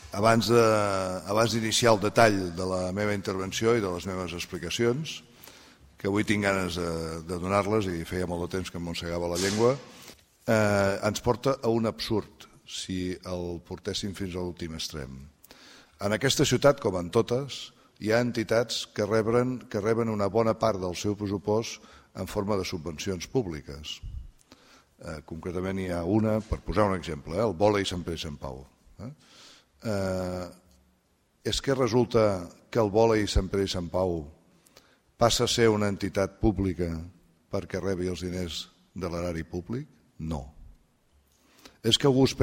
Abans d'iniciar el detall de la meva intervenció i de les meves explicacions, que avui tinc ganes de donar-les i feia molt de temps que em mossegava la llengua, ens porta a un absurd si el portéssim fins a l'últim extrem. En aquesta ciutat, com en totes, hi ha entitats que reben una bona part del seu pressupost en forma de subvencions públiques. Concretament hi ha una, per posar un exemple, el Vòlei Sant Pere i Sant Pau. És que resulta que el Vòlei Sant Pere i Sant Pau passa a ser una entitat pública perquè rebi els diners de l'erari públic? No. És que algú es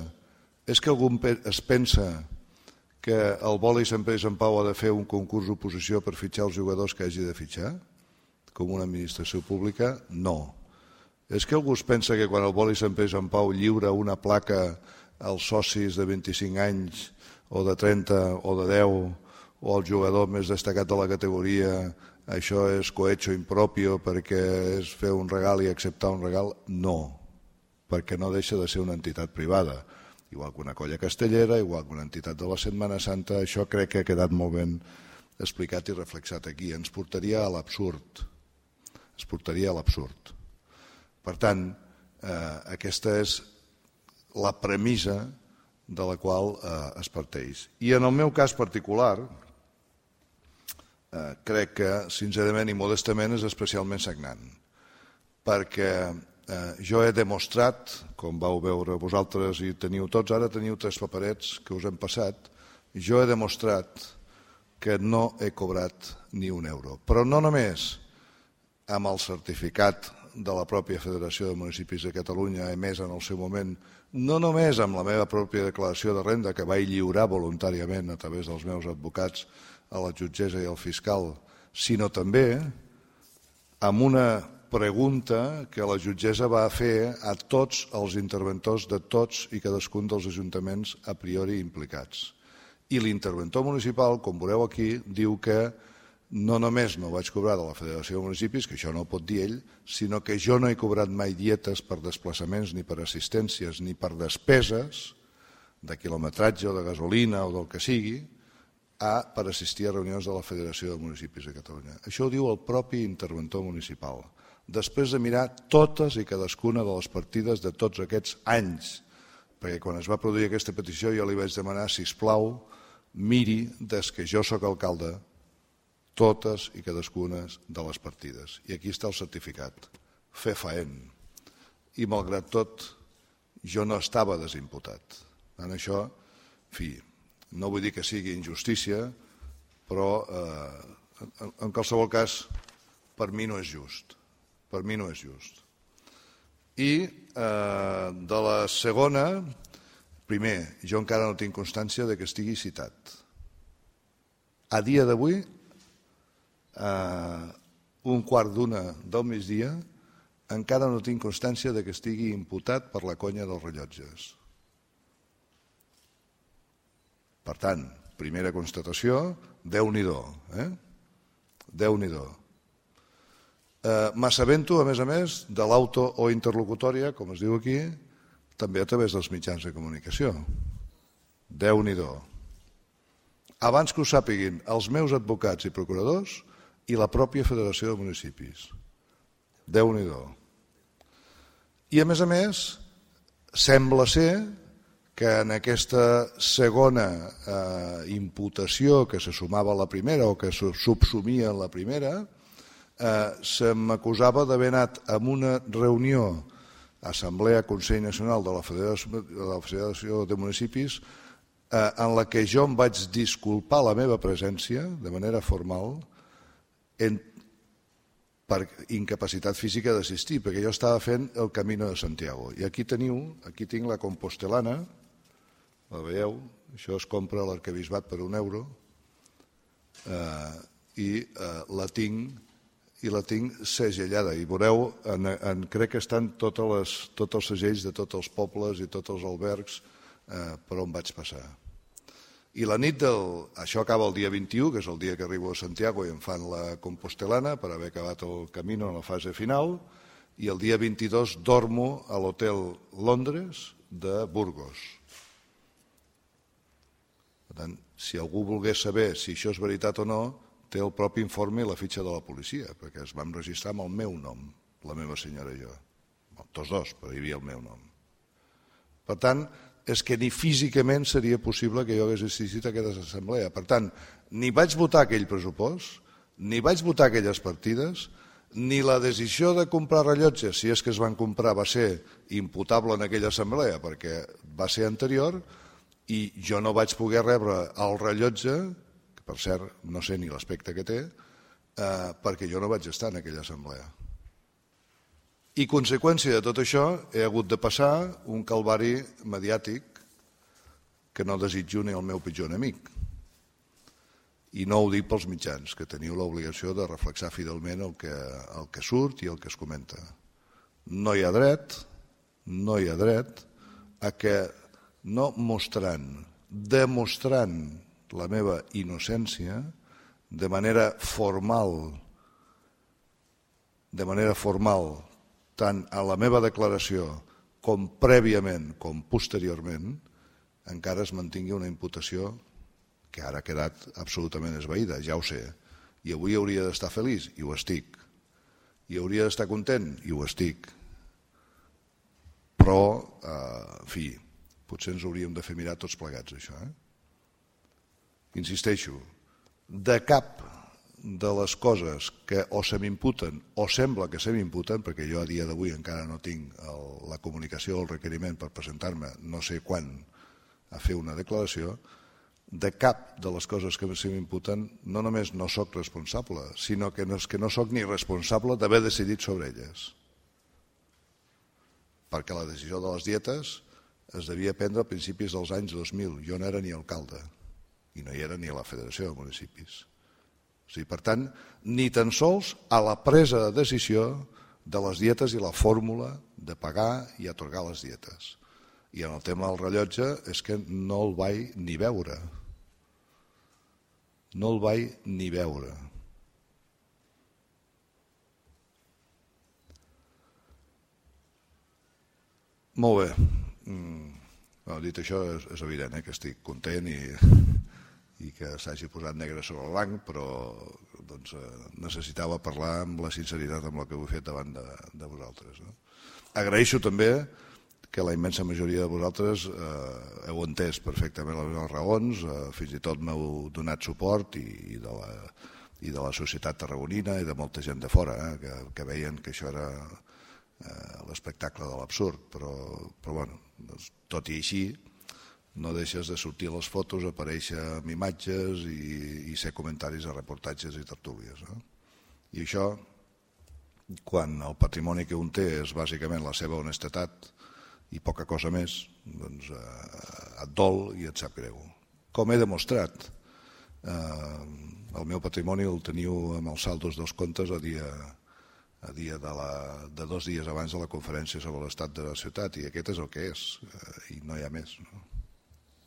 pensa que el Vòlei Sant Pere i Sant Pau ha de fer un concurs d'oposició per fitxar els jugadors que hagi de fitxar? Com una administració pública? No. És que algú es pensa que quan el Vòlei Sant Pere i Sant Pau lliura una placa als socis de 25 anys o de 30 o de 10 o al jugador més destacat de la categoria, això és cohecho impropio perquè és fer un regal i acceptar un regal? No, perquè no deixa de ser una entitat privada. Igual que una colla castellera, igual que una entitat de la Setmana Santa, això crec que ha quedat molt ben explicat i reflexat aquí. Ens portaria a l'absurd. Ens portaria a l'absurd. Per tant, aquesta és la premissa de la qual es parteix. I en el meu cas particular, crec que, sincerament i modestament, és especialment sagnant, perquè jo he demostrat, com vau veure vosaltres i teniu tots, ara teniu 3 paperets que us hem passat, jo he demostrat que no he cobrat ni un euro. Però no només amb el certificat de la pròpia Federació de Municipis de Catalunya emès en el seu moment, no només amb la meva pròpia declaració de renda que vaig lliurar voluntàriament a través dels meus advocats a la jutgessa i al fiscal, sinó també amb una pregunta que la jutgessa va fer a tots els interventors de tots i cadascun dels ajuntaments a priori implicats. I l'interventor municipal, com veureu aquí, diu que no només no vaig cobrar de la Federació de Municipis, que això no ho pot dir ell, sinó que jo no he cobrat mai dietes per desplaçaments, ni per assistències, ni per despeses de quilometratge o de gasolina o del que sigui, per assistir a reunions de la Federació de Municipis de Catalunya. Això ho diu el propi interventor municipal, després de mirar totes i cadascuna de les partides de tots aquests anys, perquè quan es va produir aquesta petició jo li vaig demanar, sisplau, miri des que jo sóc alcalde totes i cadascuna de les partides. I aquí està el certificat, fefaent. I malgrat tot, jo no estava desimputat. En això, en fi, no vull dir que sigui injustícia, però en qualsevol cas, per mi no és just. Per mi no és just. I de la segona, primer, jo encara no tinc constància de que estigui citat. A dia d'avui, un quart d'una del migdia, encara no tinc constància de que estigui imputat per la conya dels rellotges. Per tant, primera constatació, Déu-n'hi-do. Déu-n'hi-do. M'assabento, a més, de l'auto o interlocutòria, com es diu aquí, també a través dels mitjans de comunicació. Déu-n'hi-do. Abans que ho sàpiguin els meus advocats i procuradors i la pròpia Federació de Municipis. Déu-n'hi-do. I a més, sembla ser que en aquesta segona imputació que se sumava a la primera o que se subsumia en la primera, se m'acusava d'haver anat a una reunió Assemblea Consell Nacional de la Federació de Municipis en la que jo em vaig disculpar la meva presència de manera formal per incapacitat física d'assistir, perquè jo estava fent el Camino de Santiago. I aquí tinc la Compostelana, la veieu? Això es compra a l'arquebisbat per €1 i la tinc segellada. I veureu, crec que estan tots els segells de tots els pobles i tots els albergs per on vaig passar. I la nit això acaba el dia 21, que és el dia que arribo a Santiago i em fan la Compostelana per haver acabat el camí en la fase final, i el dia 22 dormo a l'hotel Londres de Burgos. Si algú volgués saber si això és veritat o no, té el propi informe i la fitxa de la policia, perquè es vam registrar amb el meu nom, la meva senyora i jo. Tots dos, però hi havia el meu nom. Per tant, és que ni físicament seria possible que jo hagués assistit a aquesta assemblea. Per tant, ni vaig votar aquell pressupost, ni vaig votar aquelles partides, ni la decisió de comprar rellotges, si és que es van comprar, va ser imputable en aquella assemblea, perquè va ser anterior, i jo no vaig poder rebre el rellotge, que per cert no sé ni l'aspecte que té, perquè jo no vaig estar en aquella assemblea. I conseqüència de tot això he hagut de passar un calvari mediàtic que no desitjo ni el meu pitjor enemic. I no ho dic pels mitjans, que teniu l'obligació de reflexar fidelment el que surt i el que es comenta. No hi ha dret a que no demostrant la meva innocència de manera formal, tant a la meva declaració com prèviament com posteriorment, encara es mantingui una imputació que ara ha quedat absolutament esvaïda, ja ho sé. I avui hauria d'estar feliç, i ho estic. I hauria d'estar content, i ho estic. Però, en fi, potser ens hauríem de fer mirar tots plegats, això. Insisteixo, de cap de les coses que o se m'imputen o sembla que se m'imputen, perquè jo a dia d'avui encara no tinc la comunicació o el requeriment per presentar-me no sé quan a fer una declaració, de cap de les coses que se m'imputen no només no soc responsable, sinó que no soc ni responsable d'haver decidit sobre elles. Perquè la decisió de les dietes es devia prendre a principis dels anys 2000. Jo no era ni alcalde i no hi era ni a la Federació de Municipis. Per tant, ni tan sols a la presa de decisió de les dietes i la fórmula de pagar i atorgar les dietes. I en el tema del rellotge és que no el vaig ni veure. No el vaig ni veure. Molt bé. Dit això, és evident que estic content i que s'hagi posat negre sobre el blanc, però necessitava parlar amb la sinceritat amb la que ho he fet davant de vosaltres. Agraeixo també que la immensa majoria de vosaltres heu entès perfectament les meves raons, fins i tot m'heu donat suport i de la societat tarragonina i de molta gent de fora que veien que això era l'espectacle de l'absurd, però bueno, tot i així no deixes de sortir a les fotos, aparèixer amb imatges i fer comentaris a reportatges i tertúlies. I això, quan el patrimoni que un té és bàsicament la seva honestedat i poca cosa més, doncs et dol i et sap greu. Com he demostrat, el meu patrimoni el teniu amb els saldos dels comptes a dia de 2 dies abans de la conferència sobre l'estat de la ciutat, i aquest és el que és, i no hi ha més.